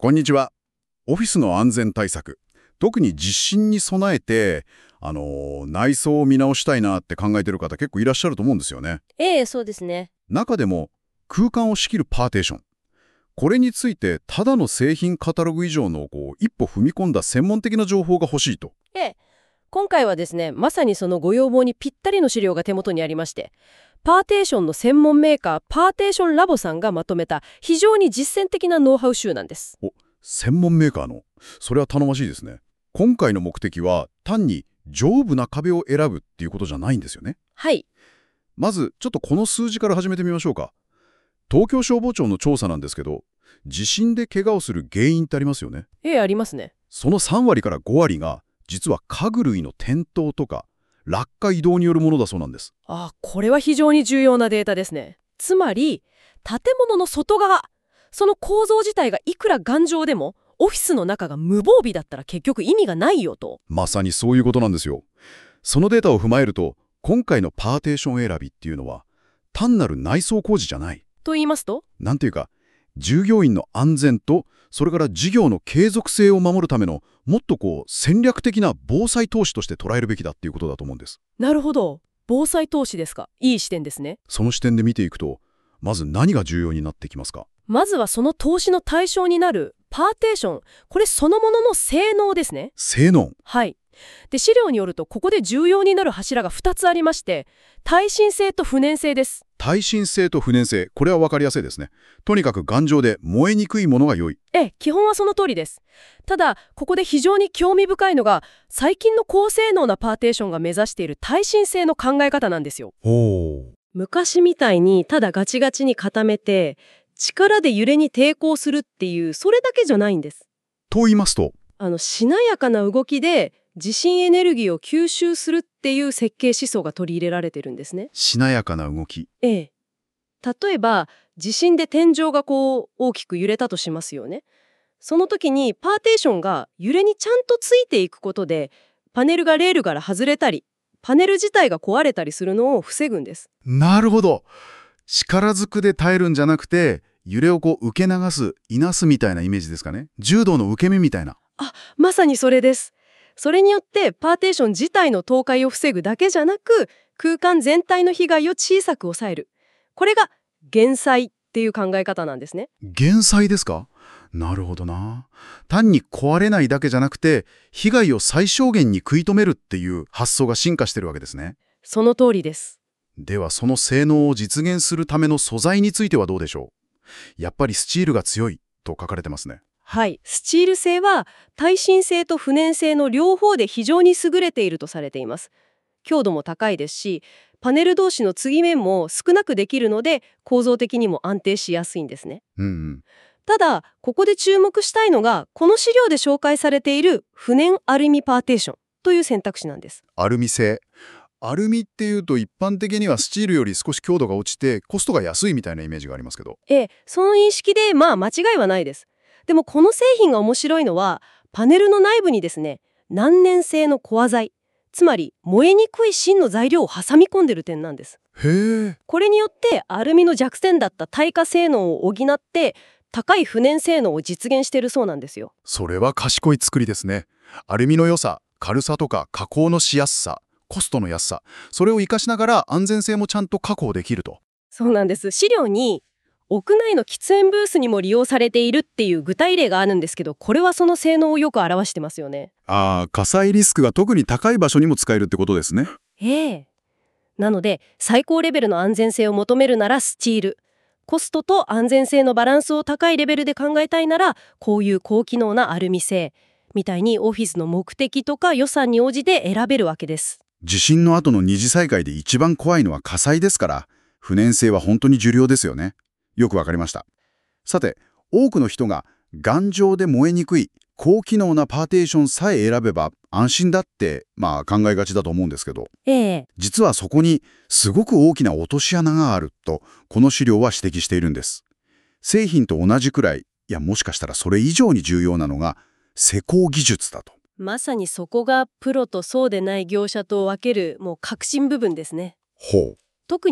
こんにちは。オフィスの安全対策、特に地震に備えて、内装を見直したいなって考えてる方結構いらっしゃると思うんですよね。 ええ、そうですね。 中でも空間を仕切るパーテーション。これについてただの製品カタログ以上の一歩踏み込んだ専門的な情報が欲しいと。 ええ、今回はですね、まさにそのご要望にぴったりの資料が手元にありまして、パーテーションの専門メーカー、パーテーションラボさんがまとめた非常に実践的なノウハウ集なんです。 専門メーカーの。それは頼もしいですね。今回の目的は単に丈夫な壁を選ぶっていうことじゃないんですよね。 はい。 まずちょっとこの数字から始めてみましょうか。東京消防庁の調査なんですけど、地震で怪我をする原因ってありますよね。 ええ、ありますね。 その3割から5割が実は家具類の転倒とか落下移動によるものだそうなんです。 これは非常に重要なデータですね。つまり、建物の外側、その構造自体がいくら頑丈でも、オフィスの中が無防備だったら結局意味がないよと。 まさにそういうことなんですよ。そのデータを踏まえると、今回のパーテーション選びっていうのは単なる内装工事じゃない。 と言いますと、 なんていうか、従業員の安全とそれから事業の継続性を守るためのもっと戦略的な防災投資として捉えるべきだっていうことだと思うんです。 なるほど。防災投資ですか。いい視点ですね。 その視点で見ていくと、まず何が重要になってきますか？ まずはその投資の対象になるパーテーション。これそのものの性能ですね。 性能。 はい。で、資料によるとここで重要になる柱が2つありまして、耐震性と不燃性です。 耐震性と不燃性、これは分かりやすいですね。とにかく頑丈で燃えにくいものが良い。 基本はその通りです。ただ、ここで非常に興味深いのが、最近の高性能なパーテーションが目指している耐震性の考え方なんですよ。昔みたいにただガチガチに固めて、力で揺れに抵抗するっていう、それだけじゃないんです。 と言いますと、 しなやかな動きで地震エネルギーを吸収するっていう設計思想が取り入れられてるんですね。 しなやかな動き。 ええ。例えば、地震で天井が大きく揺れたとしますよね。その時にパーテーションが揺れにちゃんとついていくことで、パネルがレールから外れたり、パネル自体が壊れたりするのを防ぐんです。 なるほど。力ずくで耐えるんじゃなくて、揺れを受け流す、いなすみたいなイメージですかね。柔道の受け身みたいな。 まさにそれです。それによってパーテーション自体の倒壊を防ぐだけじゃなく、空間全体の被害を小さく抑える。これが減災っていう考え方なんですね。 減災ですか？なるほどな。単に壊れないだけじゃなくて、被害を最小限に食い止めるっていう発想が進化してるわけですね。 その通りです。 ではその性能を実現するための素材についてはどうでしょう？やっぱりスチールが強いと書かれてますね。 はい。スチール製は耐震性と不燃性の両方で非常に優れているとされています。強度も高いですし、パネル同士の継ぎ目も少なくできるので、構造的にも安定しやすいんですね。ただ、ここで注目したいのが、この資料で紹介されている不燃アルミパーテーションという選択肢なんです。 アルミ製。アルミっていうと一般的にはスチールより少し強度が落ちてコストが安いみたいなイメージがありますけど。 その認識で間違いはないです。でもこの製品が面白いのは、パネルの内部にですね、難燃性のコア材、つまり燃えにくい芯の材料を挟み込んでる点なんです。 へえ。 これによってアルミの弱点だった耐火性能を補って高い不燃性能を実現しているそうなんですよ。 それは賢い作りですね。アルミの良さ、軽さとか加工のしやすさ、コストの安さ、それを活かしながら安全性もちゃんと確保できると。 そうなんです。資料に屋内の喫煙ブースにも利用されているっていう具体例があるんですけど、これはその性能をよく表してますよね。 火災リスクが特に高い場所にも使えるってことですね。 なので最高レベルの安全性を求めるならスチール、コストと安全性のバランスを高いレベルで考えたいならこういう高機能なアルミ製みたいにオフィスの目的とか予算に応じて選べるわけです。 地震の後の二次災害で一番怖いのは火災ですから、不燃性は本当に重要ですよね。よくわかりました。さて、多くの人が頑丈で燃えにくい高機能なパーテーションさえ選べば安心だって考えがちだと思うんですけど、実はそこにすごく大きな落とし穴があるとこの資料は指摘しているんです。製品と同じくらい、いやもしかしたらそれ以上に重要なのが施工技術だと。 まさにそこがプロとそうでない業者と分けるもう核心部分ですね。 ほう。 特に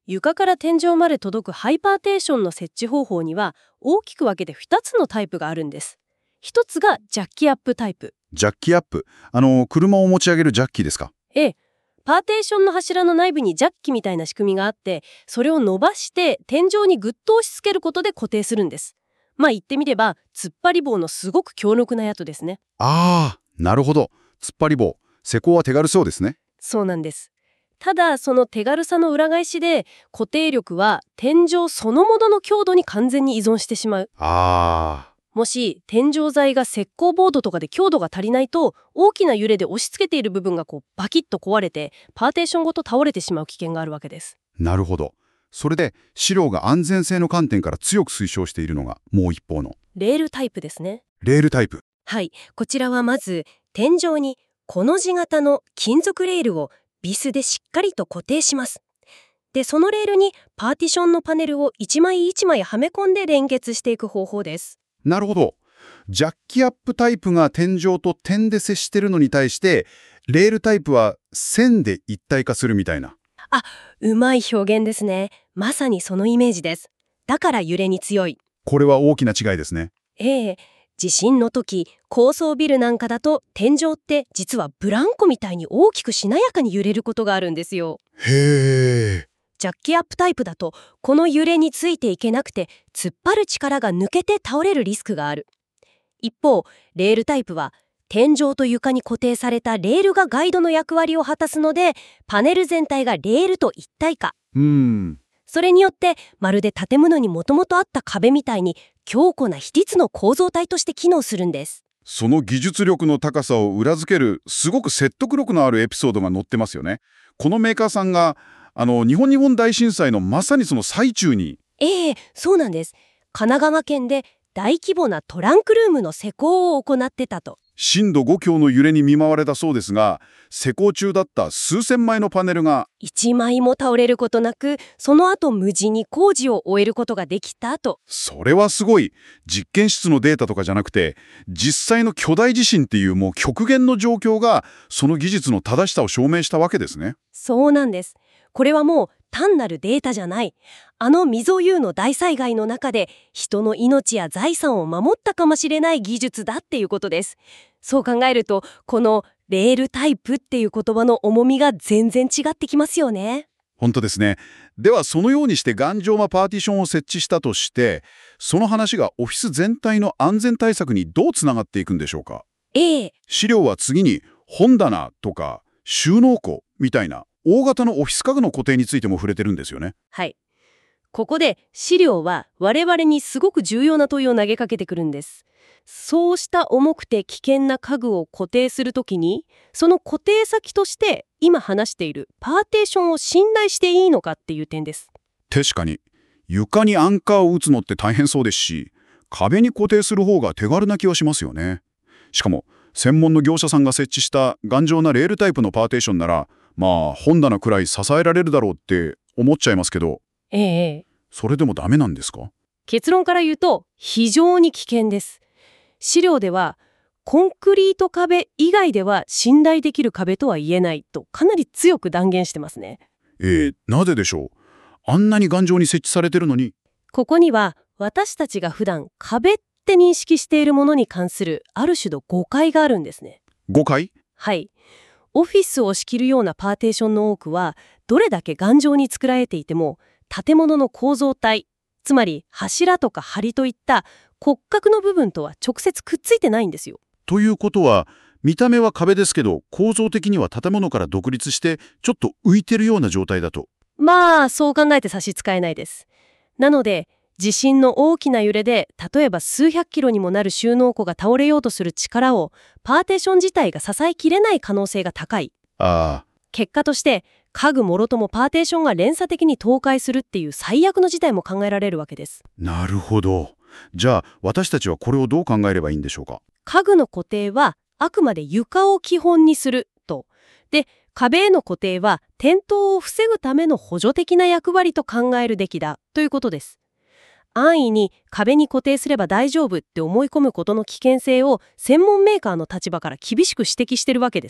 床から天井まで届くハイパーテーションの設置方法には大きく分けて2つのタイプがあるんです。一つがジャッキアップタイプ。 ジャッキアップ。車を持ち上げるジャッキですか？ ええ。パーテーションの柱の内部にジャッキみたいな仕組みがあって、それを伸ばして天井にぐっと押し付けることで固定するんです。まあ言ってみれば、突っ張り棒のすごく強力なやつですね。 ああ、なるほど。突っ張り棒。施工は手軽そうですね。 そうなんです。ただ、その手軽さの裏返しで、固定力は天井そのものの強度に完全に依存してしまう。 ああ、 もし天井材が石膏ボードとかで強度が足りないと、大きな揺れで押し付けている部分がバキッと壊れて、パーテーションごと倒れてしまう危険があるわけです。 なるほど。それで、資料が安全性の観点から強く推奨しているのが、もう一方のレールタイプですね。 レールタイプ。 はい、こちらはまず天井にコの字型の金属レールをビスでしっかりと固定します。で、そのレールにパーティションのパネルを一枚一枚はめ込んで連結していく方法です。 なるほど。ジャッキアップタイプが天井と点で接しているのに対して、レールタイプは線で一体化するみたいな。 あ、うまい表現ですね。まさにそのイメージです。だから揺れに強い。 これは大きな違いですね。 ええ、地震の時、高層ビルなんかだと天井って実はブランコみたいに大きくしなやかに揺れることがあるんですよ。 へえ。 ジャッキアップタイプだとこの揺れについていけなくて突っ張る力が抜けて倒れるリスクがある。一方、レールタイプは天井と床に固定されたレールがガイドの役割を果たすので、パネル全体がレールと一体化。それによってまるで建物にもともとあった壁みたいに強固な一つの構造体として機能するんです。 その技術力の高さを裏付けるすごく説得力のあるエピソードが載ってますよね。このメーカーさんが日本大震災のまさにその最中に。 そうなんです。神奈川県で大規模なトランクルームの施工を行ってたと。 震度5強の揺れに見舞われたそうですが、施工中だった数千枚のパネルが一枚も倒れることなく、その後無事に工事を終えることができたと。 それはすごい。実験室のデータとかじゃなくて、実際の巨大地震っていうもう極限の状況がその技術の正しさを証明したわけですね。 そうなんです。これはもう単なるデータじゃない。未曾有の大災害の中で人の命や財産を守ったかもしれない技術だっていうことです。そう考えると、このレールタイプっていう言葉の重みが全然違ってきますよね。 本当ですね。ではそのようにして頑丈なパーティションを設置したとして、その話がオフィス全体の安全対策にどうつながっていくんでしょうか。資料は次に本棚とか収納庫みたいな大型のオフィス家具の固定についても触れてるんですよね。 はい。ここで資料は我々にすごく重要な問いを投げかけてくるんです。そうした重くて危険な家具を固定するときに、その固定先として今話しているパーテーションを信頼していいのかっていう点です。 確かに、床にアンカーを打つのって大変そうですし、壁に固定する方が手軽な気はしますよね。しかも、専門の業者さんが設置した頑丈なレールタイプのパーテーションなら、本棚くらい支えられるだろうって思っちゃいますけど、それでもダメなんですか？ 結論から言うと、非常に危険です。資料では、コンクリート壁以外では信頼できる壁とは言えないとかなり強く断言してますね。 なぜでしょう？あんなに頑丈に設置されてるのに。 ここには私たちが普段壁って認識しているものに関するある種の誤解があるんですね。 誤解？ はい。オフィスを仕切るようなパーテーションの多くは、どれだけ頑丈に作られていても、建物の構造体、つまり柱とか梁といった骨格の部分とは直接くっついてないんですよ。 ということは、見た目は壁ですけど、構造的には建物から独立して、ちょっと浮いてるような状態だと。 そう考えて差し支えないです。なので、地震の大きな揺れで、例えば数百キロにもなる収納庫が倒れようとする力を、パーテーション自体が支えきれない可能性が高い。結果として、家具もろともパーテーションが連鎖的に倒壊するっていう最悪の事態も考えられるわけです。 なるほど。じゃあ私たちはこれをどう考えればいいんでしょうか。 家具の固定はあくまで床を基本にすると。で、壁への固定は転倒を防ぐための補助的な役割と考えるべきだということです。安易に壁に固定すれば大丈夫って思い込むことの危険性を専門メーカーの立場から厳しく指摘してるわけですね。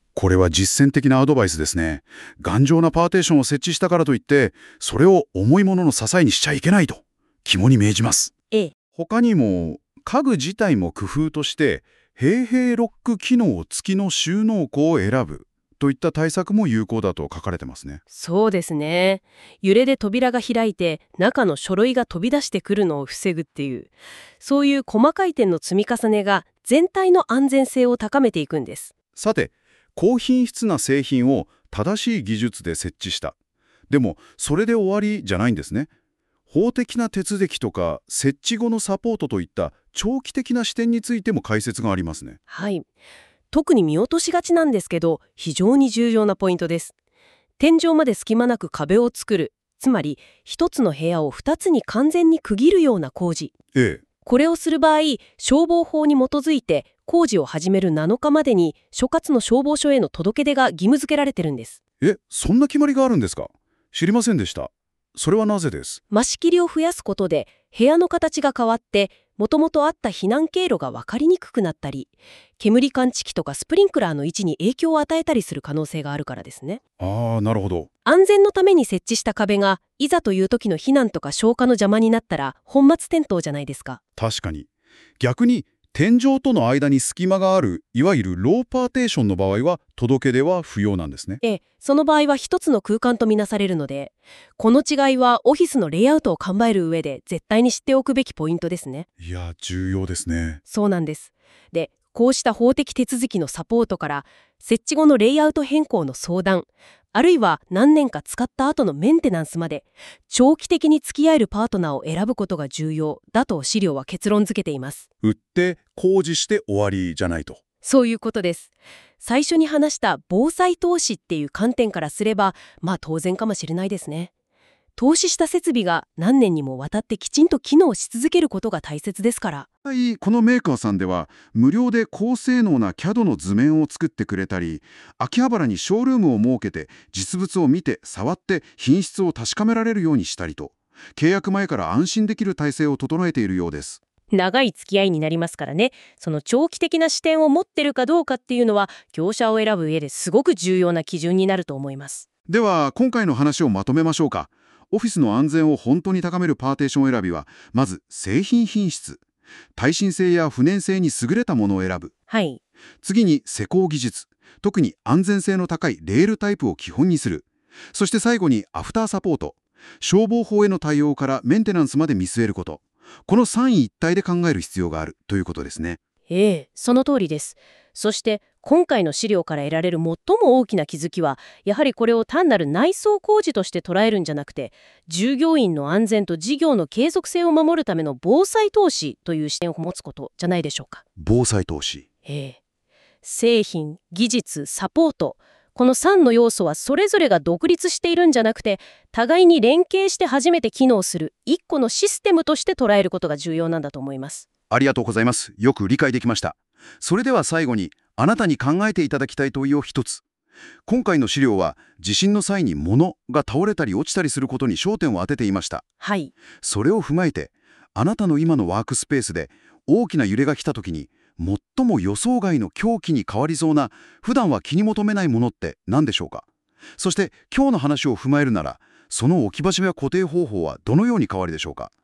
これは実践的なアドバイスですね。頑丈なパーテーションを設置したからといって、それを重いものの支えにしちゃいけないと肝に銘じます。 ええ。 他にも、家具自体も工夫として、閉閉ロック機能付きの収納庫を選ぶといった対策も有効だと書かれてますね。 そうですね。揺れで扉が開いて中の書類が飛び出してくるのを防ぐっていう、そういう細かい点の積み重ねが全体の安全性を高めていくんです。 さて、高品質な製品を正しい技術で設置した。でも、それで終わりじゃないんですね。法的な手続きとか、設置後のサポートといった長期的な視点についても解説がありますね。 はい。特に見落としがちなんですけど、非常に重要なポイントです。天井まで隙間なく壁を作る。つまり、一つの部屋を二つに完全に区切るような工事。 ええ。 これをする場合、消防法に基づいて工事を始める7日までに所轄の消防署への届け出が義務付けられてるんです。 そんな決まりがあるんですか？知りませんでした。それはなぜです？ 間仕切りを増やすことで部屋の形が変わって、もともとあった避難経路が分かりにくくなったり、煙感知器とかスプリンクラーの位置に影響を与えたりする可能性があるからですね。 ああ、なるほど。 安全のために設置した壁がいざという時の避難とか消火の邪魔になったら本末転倒じゃないですか。 確かに。逆に、天井との間に隙間がある、いわゆるローパーテーションの場合は、届け出は不要なんですね。 その場合は一つの空間とみなされるので、この違いはオフィスのレイアウトを考える上で絶対に知っておくべきポイントですね。 いや、重要ですね。 そうなんです。で、こうした法的手続きのサポートから、設置後のレイアウト変更の相談、あるいは何年か使った後のメンテナンスまで、長期的に付き合えるパートナーを選ぶことが重要だと資料は結論付けています。 売って工事して終わりじゃないと。 そういうことです。最初に話した防災投資っていう観点からすれば、まあ当然かもしれないですね。投資した設備が何年にもわたってきちんと機能し続けることが大切ですから。 はい、このメーカーさんでは、無料で高性能な CAD の図面を作ってくれたり、秋葉原にショールームを設けて、実物を見て、触って品質を確かめられるようにしたりと、契約前から安心できる体制を整えているようです。 長い付き合いになりますからね。その長期的な視点を持ってるかどうかっていうのは、業者を選ぶ上ですごく重要な基準になると思います。 では、今回の話をまとめましょうか。オフィスの安全を本当に高めるパーテーション選びは、まず製品品質。耐震性や不燃性に優れたものを選ぶ。 はい。 次に施工技術。特に安全性の高いレールタイプを基本にする。そして最後にアフターサポート。消防法への対応からメンテナンスまで見据えること。この三位一体で考える必要があるということですね。 その通りです。そして今回の資料から得られる最も大きな気づきは、やはりこれを単なる内装工事として捉えるんじゃなくて、従業員の安全と事業の継続性を守るための防災投資という視点を持つことじゃないでしょうか。 防災投資。 製品、技術、サポート。この3の要素はそれぞれが独立しているんじゃなくて、互いに連携して初めて機能する一個のシステムとして捉えることが重要なんだと思います。 ありがとうございます。よく理解できました。それでは最後に、あなたに考えていただきたい問いを一つ。今回の資料は、地震の際に物が倒れたり落ちたりすることに焦点を当てていました。 はい。 それを踏まえて、あなたの今のワークスペースで大きな揺れが来た時に、最も予想外の凶器に変わりそうな、普段は気に求めないものって何でしょうか？そして今日の話を踏まえるなら、その置き場所や固定方法はどのように変わるでしょうか？